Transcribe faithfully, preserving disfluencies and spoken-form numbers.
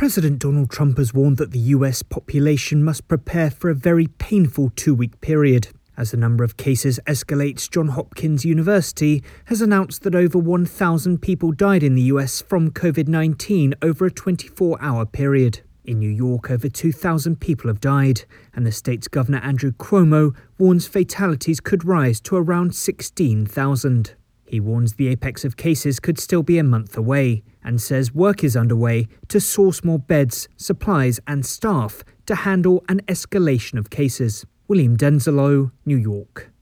President Donald Trump has warned that the U S population must prepare for a very painful two-week period. As the number of cases escalates, Johns Hopkins University has announced that over one thousand people died in the U S from covid nineteen over a twenty-four hour period. In New York, over two thousand people have died, and the state's Governor Andrew Cuomo warns fatalities could rise to around sixteen thousand. He warns the apex of cases could still be a month away, and says work is underway to source more beds, supplies and staff to handle an escalation of cases. William Denzelo, New York.